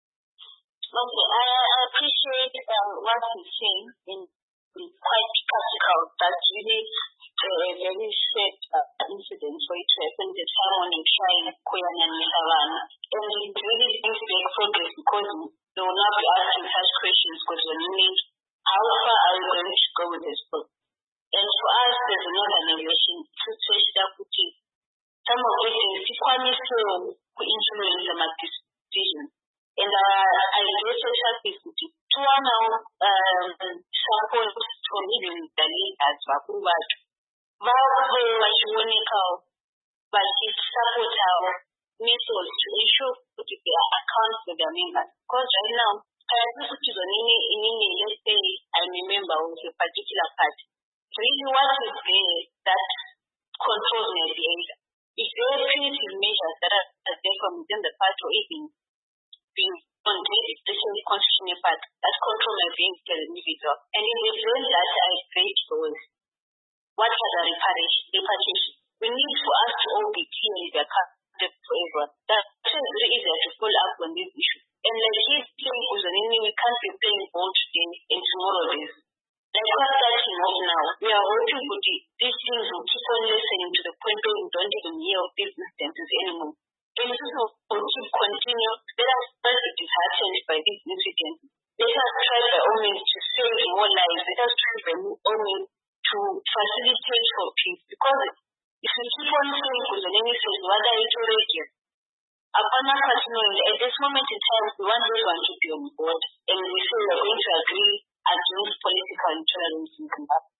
Okay, I, I appreciate um, what he's saying in, in quite practical, but really a very sad uh, incident for it to happen at someone in trying Koyan and Mihavana. And it really brings back progress, because they will not be asking such questions, because you're meaning, how far are you going to go with this book? And for us, there's an organization to switch that with you. Some of these things, if one is so influence my decision. And uh, I guess surface kuti tiwanawo support from even the leaders vakuru vacho vave vachionekawo vachisupportawo methods to ensure kuti they are account for their members. Because right now, kana kuti zonini inini, let's say I'm a member of a particular party. Really what is there that controls my behavior? If there are punitive measures that are there from within the party or even being contained, especially constitutional part, that control my behavior as an individual. And in the way that I create those, what are the repatriation? We need for us to all be clear with the forever. That's very easier to follow up on this issue. And like he's saying, we can't be playing ball today and tomorrow is. Like what's starting off now, we are hoping for the, these things will keep on listening to the point where we don't even hear of these instances anymore. And this will keep continue. Let us try to be disheartened by these incidents. Let us try by all means to save more lives. Let us try by all means to facilitate for peace. Because if we keep on saying, because the name says, what are you already? Upon us at this moment in time, we want everyone to be on board. And we say we are going to agree against political intolerance in Zimbabwe.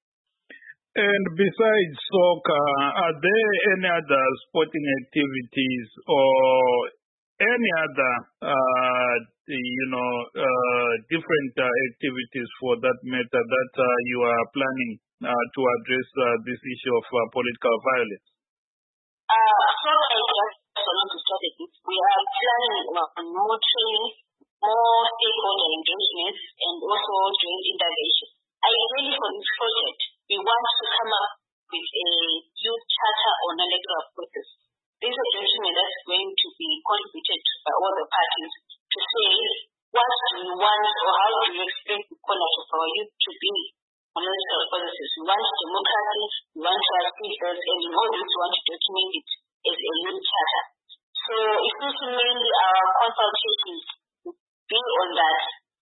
And besides soccer, are there any other sporting activities or any other, uh, you know, uh, different uh, activities for that matter that uh, you are planning uh, to address uh, this issue of uh, political violence? Uh, so I just want to start it. We are planning on more training, more stakeholder engagements, and also joint intervention. Ideally for this project, we want to come up with a youth charter on electoral process. This is a document that's going to be contributed by all the parties to say what do you want or how do you expect the conduct of our youth to be on electoral processes. We want democracy, we want to achieve those, and in all this we want to document it as a youth charter. So it is mainly our consultations be on that.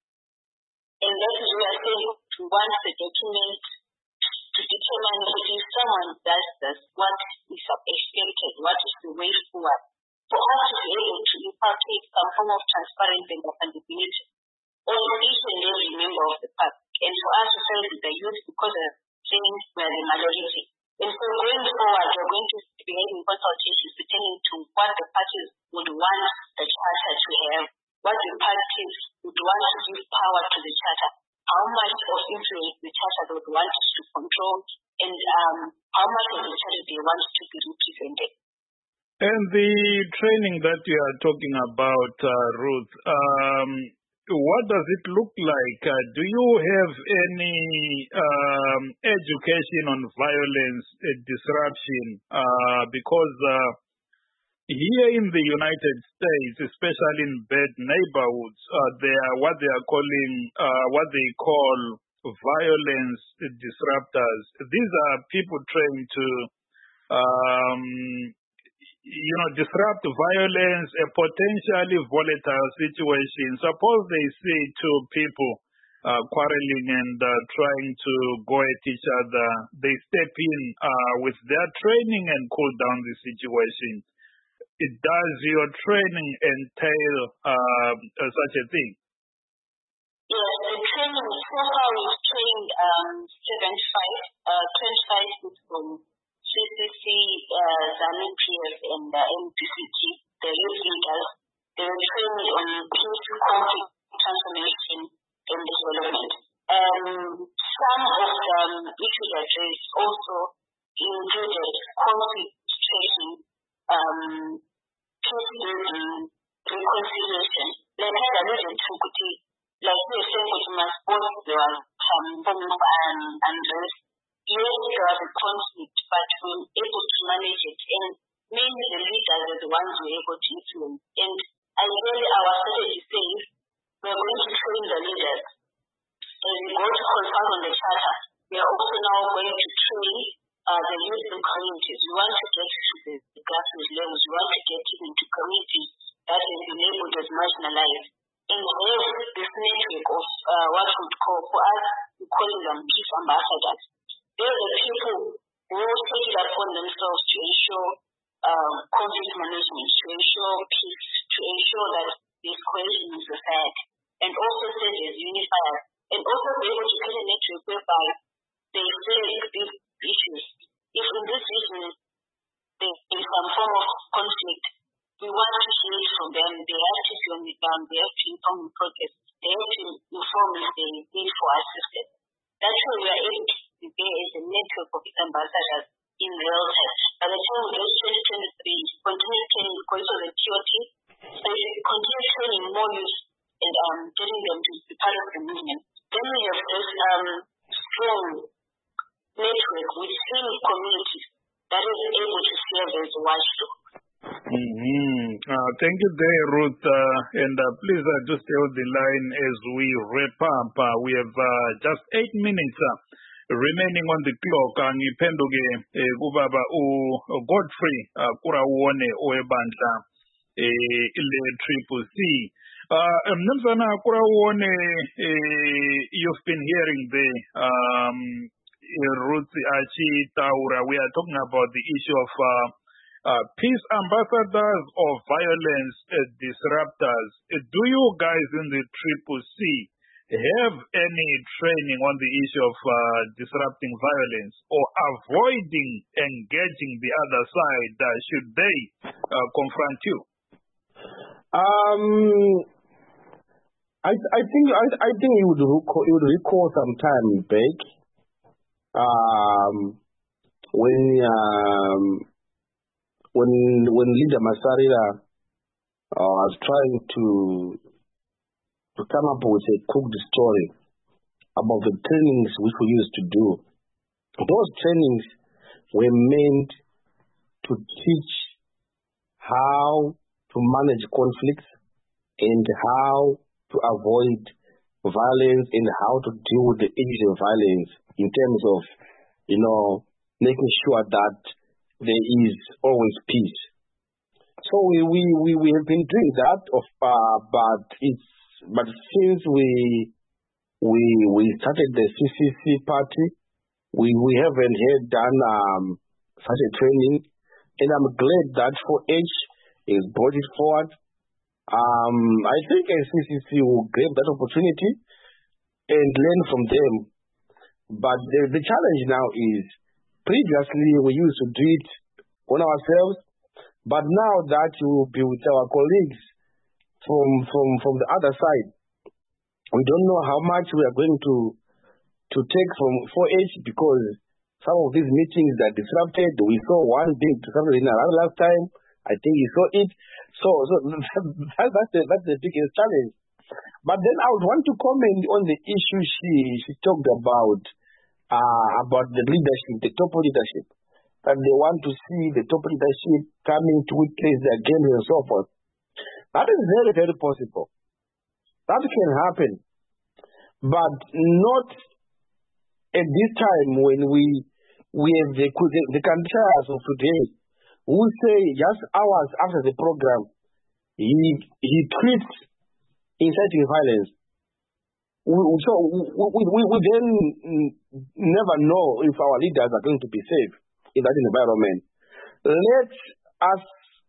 And that is why I say we want the document to determine if someone does this, what is expected, what is the way forward. For us to be able to inculcate some form of transparency and accountability on each and every member of the party. And for us to say with the youth, because of things we are the majority. And so going forward, we're going to be having consultations pertaining to what the parties would want the charter to have, what the parties would want to give power to the charter, how much of influence the charter they would want to control, and um, how much of the charter they want to be represented. And the training that you are talking about, uh, Ruth, um, what does it look like? Uh, do you have any um, education on violence uh, disruption? Uh, because uh, here in the United States, especially in bad neighborhoods, uh, they are what they are calling, uh, what they call violence disruptors. These are people trying to um, you know, disrupt violence, a potentially volatile situation. Suppose they see two people uh, quarreling and uh, trying to go at each other. They step in uh, with their training and cool down the situation. It does your training entail uh, uh, such a thing? Yes, the training, so far we've trained um, seventy-five, uh, twenty-five people. C C C, uh, ZANU P F, and uh, M P C T, the youth leaders, they were trained on peace, conflict, transformation, and development. Um, some of them, which we addressed, also included conflict training, um, peace building, reconciliation. Like I alluded to, like we were saying, we must both there was some form of um, unrest. Yes, there was a conflict, but we were able to manage it. And mainly the leaders were the ones who were able to influence. And ideally, our strategy says we are going to train the leaders. As we go to consult on the charter, we are also now going to train uh, the youth and communities. We want to get to the, the grassroots levels. We want to get into communities that have been able to marginalize. And we have this network of uh, what we would call, for us, we call them peace ambassadors. They're the people who take it upon themselves to ensure um, conflict management, to ensure peace, to ensure that there's cohesion in society, and also um, they have to inform the protest. They have to inform if they need for assistance. That's why we are able to be there as a network of ambassadors in real time. By the time we get twenty twenty-three, continue training because of the T O T, so we continue training more youth and um, getting them to be part of the movement. Then we have this um, strong network within communities that is able to serve as a watchdog. Mm-hmm. Uh, thank you there, Ruth. Uh, and uh, please uh, just stay on the line as we wrap up. Uh, we have uh, just eight minutes uh, remaining on the clock. Ngiphenduke eh, kubaba uGodfrey uh, Kurawone owebandla eh, le Triple C. Uh, Mnumzana Kurawone, eh, you've been hearing the um, Ruth Achi Taura. We are talking about the issue of uh, Uh, peace ambassadors or violence uh, disruptors. Uh, do you guys in the Triple C have any training on the issue of uh, disrupting violence or avoiding engaging the other side uh, should they uh, confront you? Um, I I think I I think you would recall, you would recall some time back um, when. Um, When when Leader Masarira uh, was trying to to come up with a cooked story about the trainings which we used to do, those trainings were meant to teach how to manage conflicts and how to avoid violence and how to deal with the issues of violence in terms of, you know, making sure that there is always peace. So we we, we, we have been doing that, of uh, but it's but since we we we started the C C C party, we, we haven't had done um, such a training, and I'm glad that four H is brought it forward. Um, I think a C C C will grab that opportunity and learn from them. But the, the challenge now is, previously, we used to do it on ourselves, but now that you will be with our colleagues from from from the other side, we don't know how much we are going to to take from four H, because some of these meetings are disrupted. We saw one being disrupted in our last time. I think you saw it. So so that, that's the that's the biggest challenge. But then I would want to comment on the issue she she talked about. Uh, about the leadership, the top leadership, that they want to see the top leadership coming to witness their games and so forth. That is very, very possible. That can happen. But not at this time when we we have the, the, the Kantias of today who say just hours after the program, he, he tweets inciting violence. We, so we, we, we then never know if our leaders are going to be safe in that environment. Let us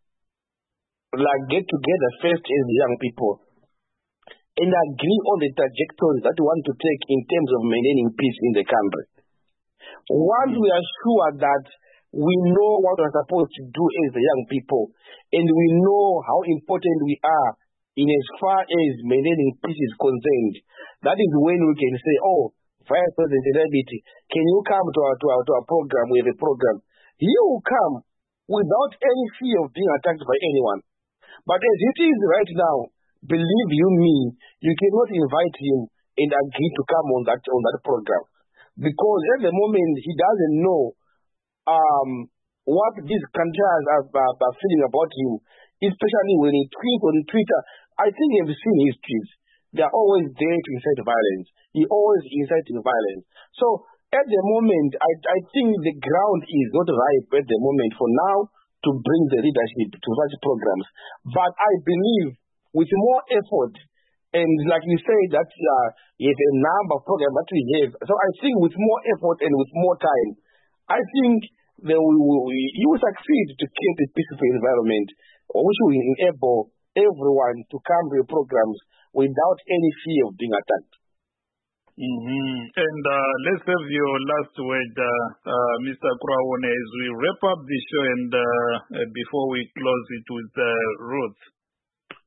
like get together first as young people and agree on the trajectory that we want to take in terms of maintaining peace in the country. Once we are sure that we know what we're supposed to do as the young people, and we know how important we are in as far as maintaining peace is concerned, that is when we can say, oh, Vice President Elabiti, can you come to our, to our, to our program? We have a program. He will come without any fear of being attacked by anyone. But as it is right now, believe you me, you cannot invite him and agree to come on that on that program. Because at the moment, he doesn't know um, what these countries are, are, are feeling about him, especially when he tweets on Twitter. I think you've seen his tweets. They are always there to incite violence. He always inciting violence. So at the moment, I, I think the ground is not ripe at the moment for now to bring the leadership to such programs. But I believe with more effort, and like you say, that uh, you have a number of programs that we have. So I think with more effort and with more time, I think that we will, you will succeed to create a peaceful environment, which will enable everyone to come to your programs without any fear of being attacked. Mm-hmm. And uh, let's have your last word, uh, uh, Mister Kurawone, as we wrap up the show and uh, uh, before we close it with uh, Ruth.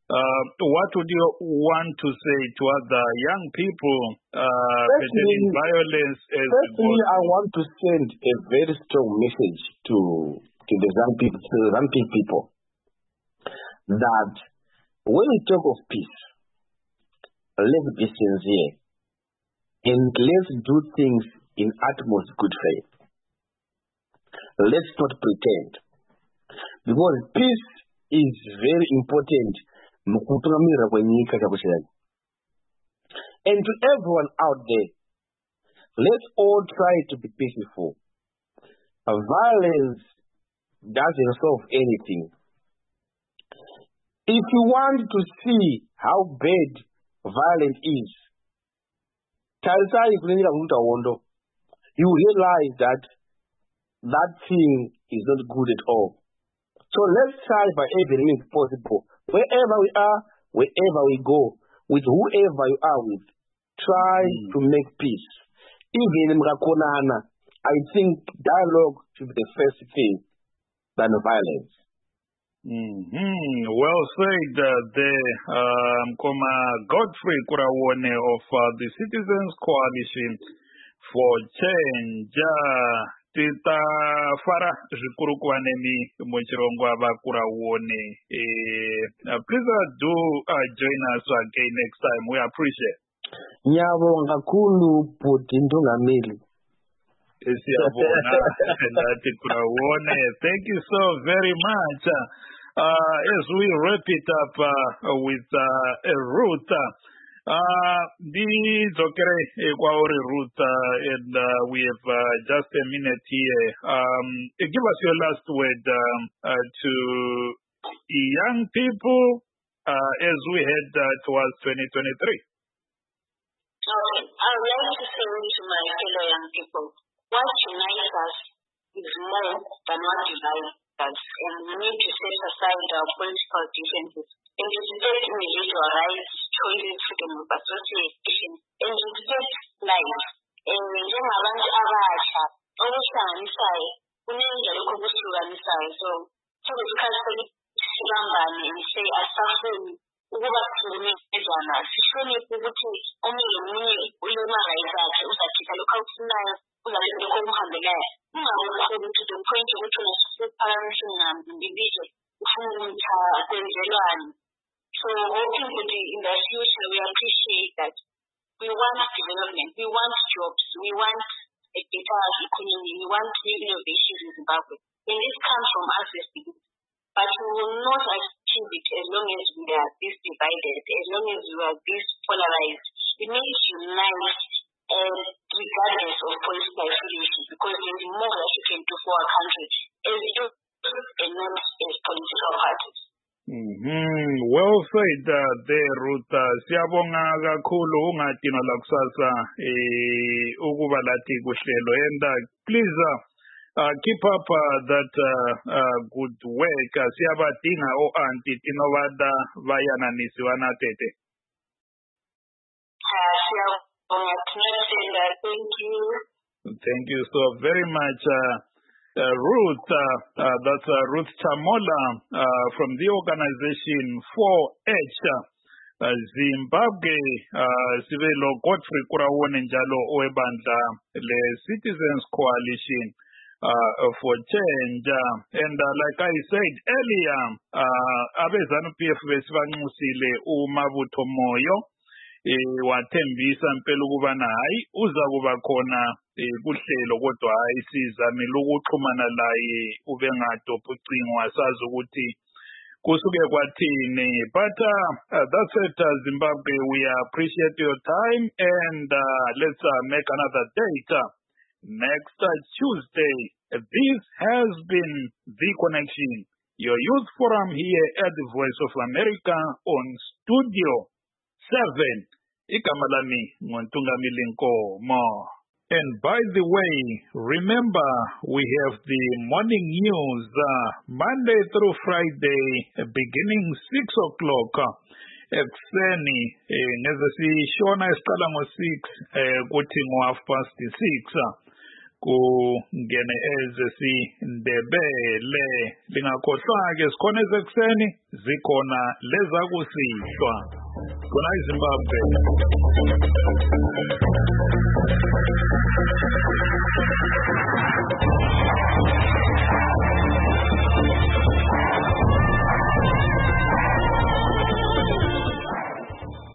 Uh, what would you want to say to other young people uh, pertaining violence? As firstly, I want to send a very strong message to to the Zambian people, to the Zambian people, that when we talk of peace, let's be sincere and let's do things in utmost good faith. Let's not pretend, because peace is very important. And to everyone out there, let's all try to be peaceful. Violence doesn't solve anything. If you want to see how bad violence is, you realize that that thing is not good at all. So let's try by every means possible, wherever we are, wherever we go, with whoever you are with, try mm. to make peace. Even in Mrakonana, I think dialogue should be the first thing than violence. Mm-hmm. Well said, uh, there, um, Koma Godfrey Kurawone of uh, the Citizens Coalition for Change. Uh, Tita Fara Zhukurukwanemi Mochirongwa Bakurawone. Uh, please uh, do uh, join us again next time. We appreciate. Nyabonga kulu potindunga mili. Thank you so very much. Uh, as we wrap it up uh, with uh, Ruth, uh, this okay, Ruth, uh, and uh, we have uh, just a minute here. Um, give us your last word um, uh, to young people uh, as we head uh, towards twenty twenty-three. Okay, I would like to say to my fellow young people, what unites us is more than what divides us, and we need to set aside our political differences and respect individual rights, choices, freedom of association, and respect life. Njengabantu abasha okuhlanganisayo kuningi lokho kuhluganisayo, so sokusikhathi sibambane and say asafuni ukuba sikhulumezana, sihloniphe ukuthi omunye nomunye ulema-rights akhe, uzakhetha lokho akufunayo, uzakhetha lokho okuhambelayo. Ungakhona to the point yokuthi unasiphakamisa ngambibizo ufuna ukuthi kwenzelwane. So hoping that in the future we appreciate that we want development, we want jobs, we want a better economy, we want new innovations in Zimbabwe. And this comes from us as people. But we will not achieve it as long as we are this divided, as long as we are this polarized. We need to unite and regardless of political affiliation, because there is more that you can do for our country as youth and not as political parties. Mm-hmm. Well said uh, there, Ruth. Siyabonga kakhulu ungadinwa la kusasa eh ukuba lathi kuhlelo, and uh, please uh, uh, keep up uh, that uh, uh, good work. Siyabadinga o anti tinobada bayananisi wanatete. Thank you. Thank you so very much. Uh, Uh, Ruth, uh, uh, that's uh, Ruth Chamola uh, from the organization four H uh, Zimbabwe, uh, Sivelo Godfrey Kurawone njalo owebandla le Citizens Coalition uh, for Change. Uh, and uh, like I said earlier, uh, abezanu P F besibanxusile uMabutho Moyo eh wathembisa impela ukubana hayi uza kuba khona kuhlelo, kodwa hayi sizamile ukuxhumana laye ube ngadopha ucingo wasazi ukuthi kusuke kwathini. But uh, uh, that's it, uh, Zimbabwe. We appreciate your time, and uh, let's uh, make another date uh, next uh, Tuesday. This has been The Connection, your youth forum here at the Voice of America on Studio seven. Igama lami nguNtungamili Nkomo. And by the way, remember we have the morning news uh, Monday through Friday beginning six o'clock ekuseni ngeze sishona isiqala ngo six kuthi ngo half past six. kungene ezesindebele. Lingakhohlwa-ke sikhona ezekuseni zikhona lezakusihlwa. Khona iZimbabwe.